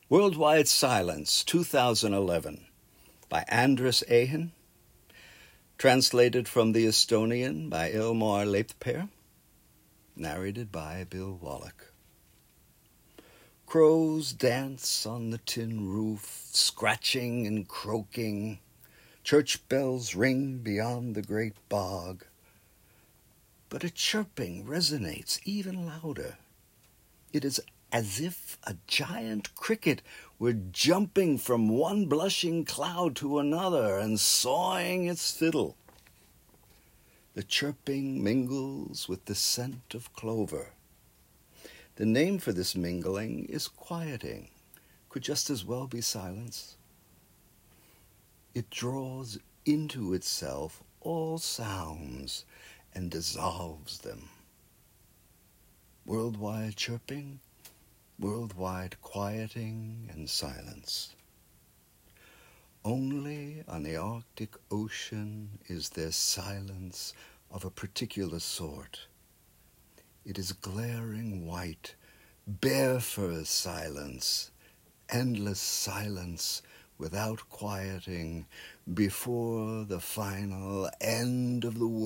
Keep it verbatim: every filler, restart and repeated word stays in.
Worldwide Silence, two thousand eleven, by Andres Ahen, translated from the Estonian by Ilmar Leipper, narrated by Bill Wallach. Crows dance on the tin roof, scratching and croaking. Church bells ring beyond the great bog. But a chirping resonates even louder. It is as if a giant cricket were jumping from one blushing cloud to another and sawing its fiddle. The chirping mingles with the scent of clover. The name for this mingling is quieting, could just as well be silence. It draws into itself all sounds and dissolves them. Worldwide chirping, worldwide quieting and silence. Only on the Arctic Ocean is there silence of a particular sort. It is glaring white, bare fur silence, endless silence without quieting before the final end of the